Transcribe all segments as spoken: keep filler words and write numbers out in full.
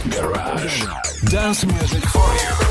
Garage. Dance music for you.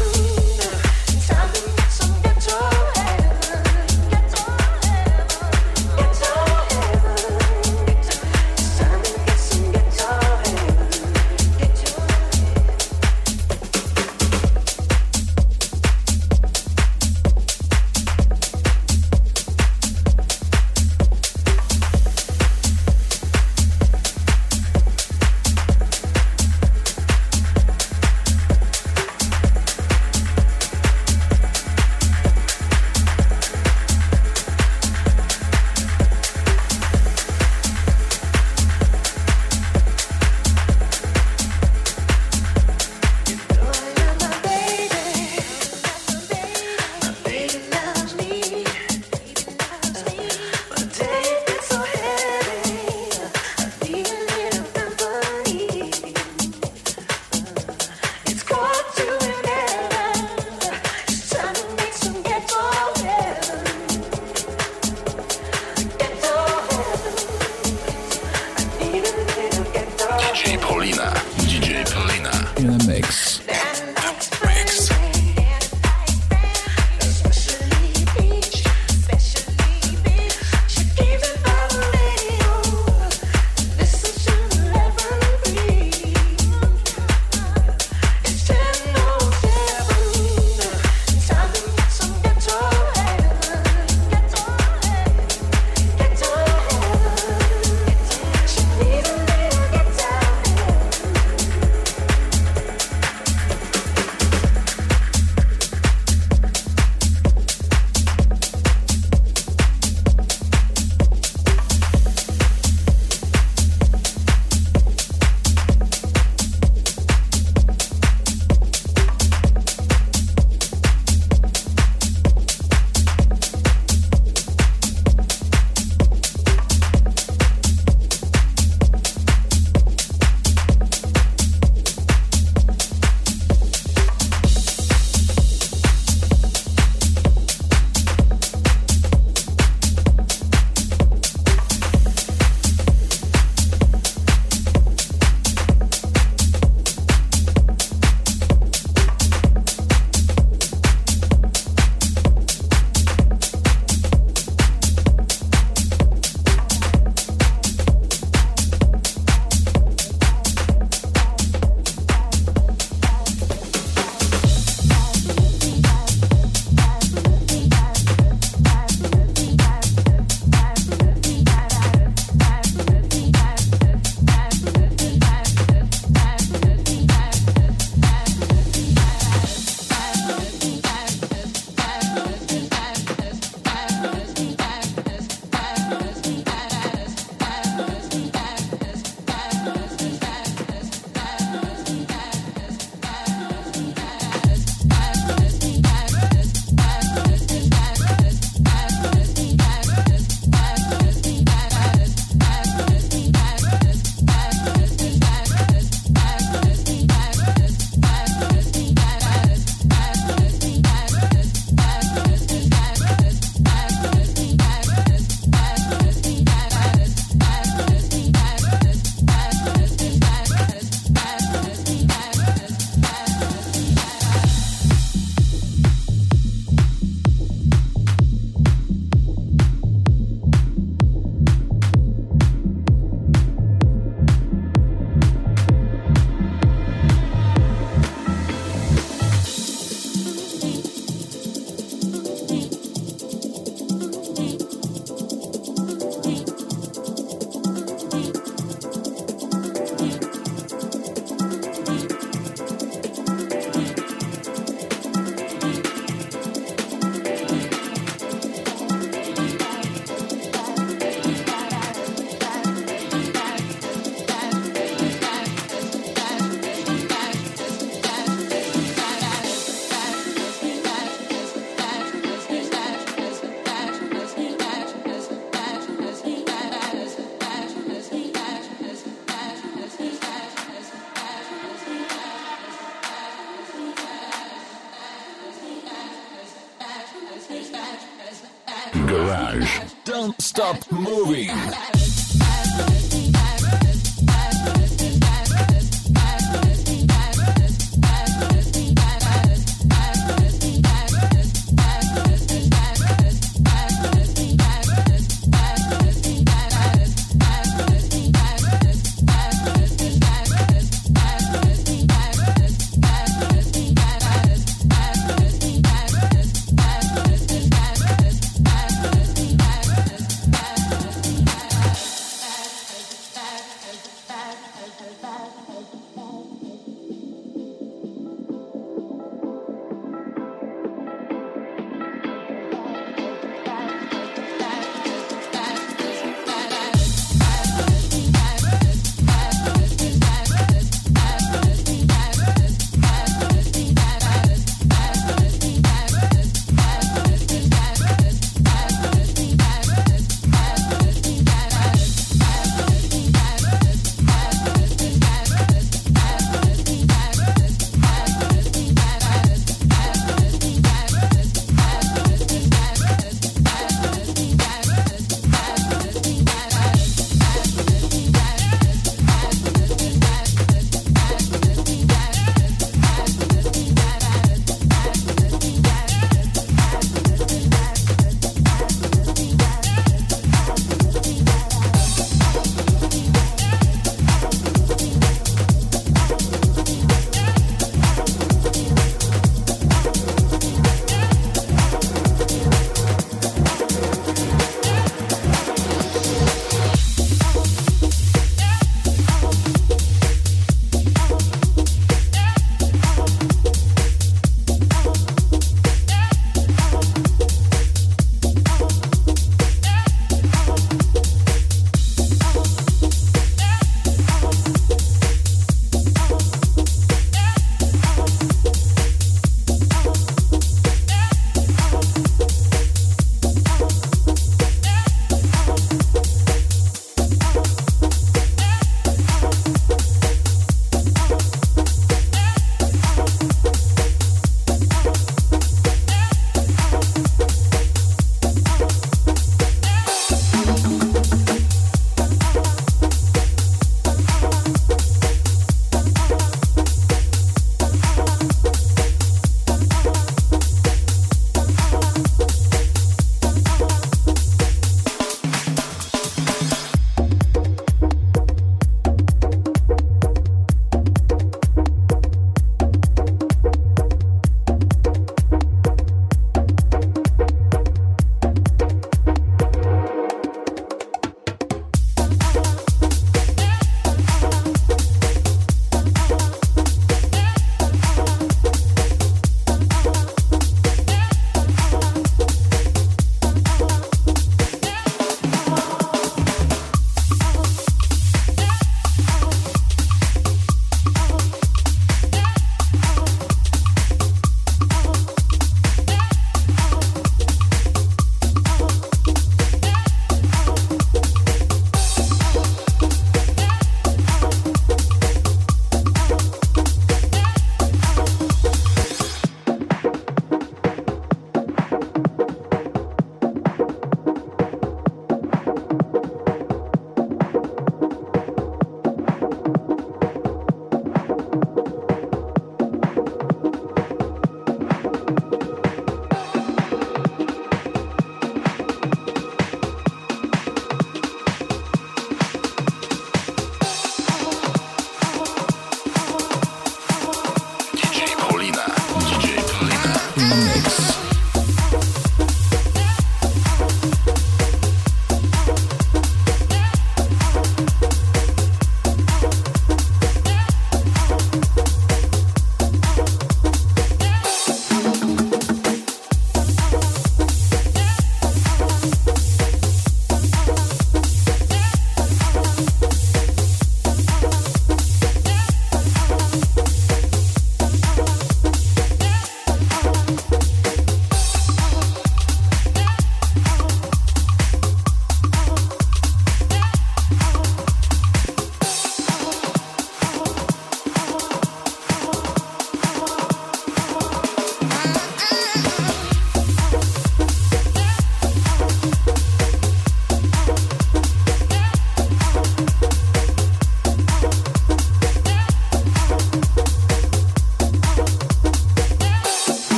Garage. Don't stop moving.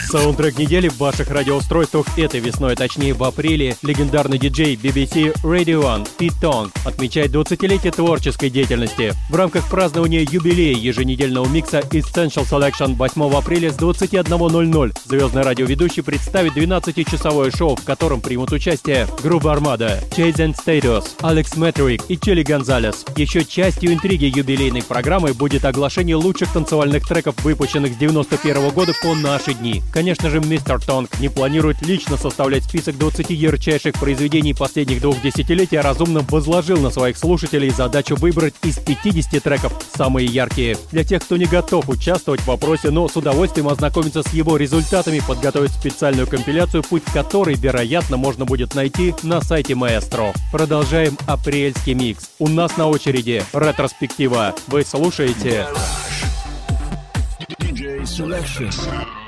Саундтрек недели в ваших радиоустройствах этой весной, точнее в апреле, легендарный диджей би би си Radio One Pete Tong отмечает двадцатилетие творческой деятельности. В рамках празднования юбилея еженедельного микса Essential Selection восьмого апреля с двадцати одного ноль ноль звездный радиоведущий представит двенадцатичасовое шоу, в котором примут участие группа Armada, Chase and Status, Alex Metric и Чили Гонзалес. Еще частью интриги юбилейной программы будет оглашение лучших танцевальных треков, выпущенных с девяносто первого года по наши дни. Конечно же, мистер Тонг не планирует лично составлять список двадцати ярчайших произведений последних двух десятилетий, а разумно возложил на своих слушателей задачу выбрать из пятидесяти треков самые яркие. Для тех, кто не готов участвовать в вопросе, но с удовольствием ознакомиться с его результатами, подготовить специальную компиляцию, путь к которой, вероятно, можно будет найти на сайте Маэстро. Продолжаем апрельский микс. У нас на очереди ретроспектива. Вы слушаете ди джей Selection.